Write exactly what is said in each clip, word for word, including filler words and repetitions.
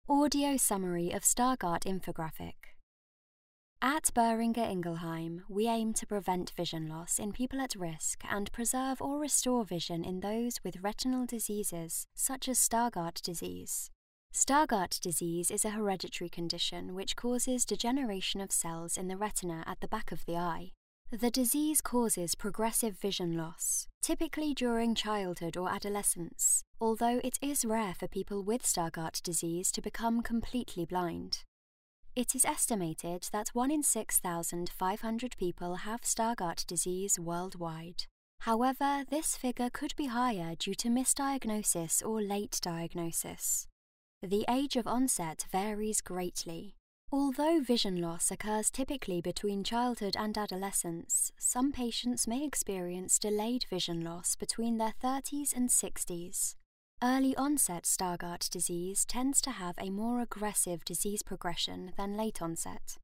Audio summary of Stargardt infographic. At Boehringer Ingelheim, we aim to prevent vision loss in people at risk and preserve or restore vision in those with retinal diseases such as Stargardt disease. Stargardt disease is a hereditary condition which causes degeneration of cells in the retina at the back of the eye. The disease causes progressive vision loss, typically during childhood or adolescence, although it is rare for people with Stargardt disease to become completely blind. It is estimated that one in six thousand five hundred people have Stargardt disease worldwide. However, this figure could be higher due to misdiagnosis or late diagnosis. The age of onset varies greatly. Although vision loss occurs typically between childhood and adolescence, some patients may experience delayed vision loss between their thirties and sixties. Early onset Stargardt disease tends to have a more aggressive disease progression than late onset.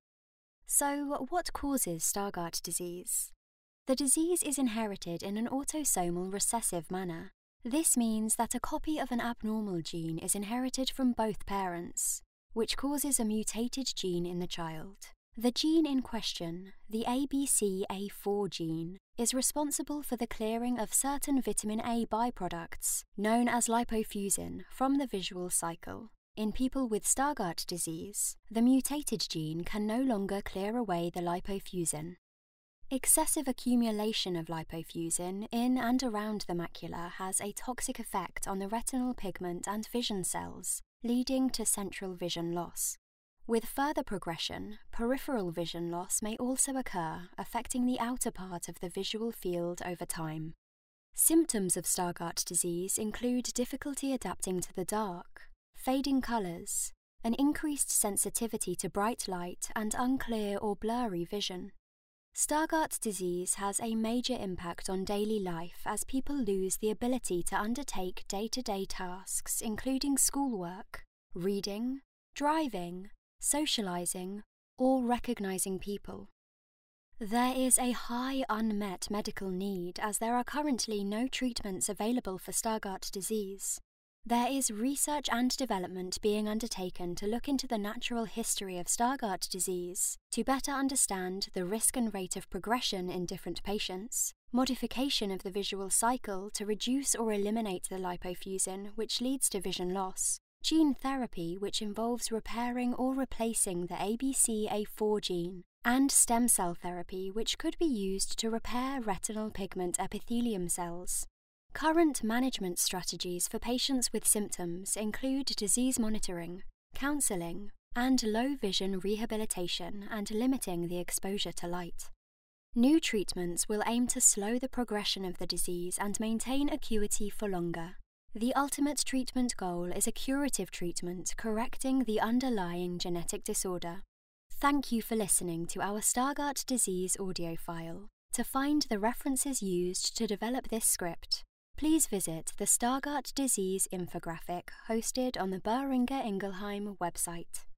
So, what causes Stargardt disease? The disease is inherited in an autosomal recessive manner. This means that a copy of an abnormal gene is inherited from both parents, which causes a mutated gene in the child. The gene in question, the A B C A four gene, is responsible for the clearing of certain vitamin A byproducts, known as lipofuscin, from the visual cycle. In people with Stargardt disease, the mutated gene can no longer clear away the lipofuscin. Excessive accumulation of lipofuscin in and around the macula has a toxic effect on the retinal pigment and vision cells, leading to central vision loss. With further progression, peripheral vision loss may also occur, affecting the outer part of the visual field over time. Symptoms of Stargardt disease include difficulty adapting to the dark, fading colours, an increased sensitivity to bright light, and unclear or blurry vision. Stargardt disease has a major impact on daily life as people lose the ability to undertake day-to-day tasks including schoolwork, reading, driving, socializing, or recognizing people. There is a high unmet medical need as there are currently no treatments available for Stargardt disease. There is research and development being undertaken to look into the natural history of Stargardt disease to better understand the risk and rate of progression in different patients, modification of the visual cycle to reduce or eliminate the lipofuscin, which leads to vision loss, gene therapy, which involves repairing or replacing the A B C A four gene, and stem cell therapy, which could be used to repair retinal pigment epithelium cells. Current management strategies for patients with symptoms include disease monitoring, counseling, and low vision rehabilitation and limiting the exposure to light. New treatments will aim to slow the progression of the disease and maintain acuity for longer. The ultimate treatment goal is a curative treatment correcting the underlying genetic disorder. Thank you for listening to our Stargardt disease audio file. To find the references used to develop this script, please visit the Stargardt disease infographic hosted on the Boehringer Ingelheim website.